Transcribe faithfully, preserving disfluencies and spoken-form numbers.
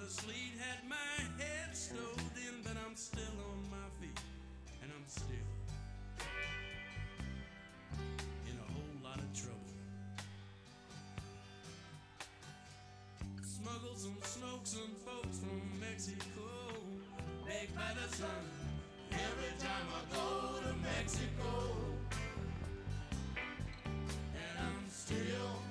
sleet had my head stowed in, but I'm still on my feet, and I'm still in a whole lot of trouble. Smuggles and smokes and folks from Mexico, baked by the sun every time I go to Mexico, and I'm still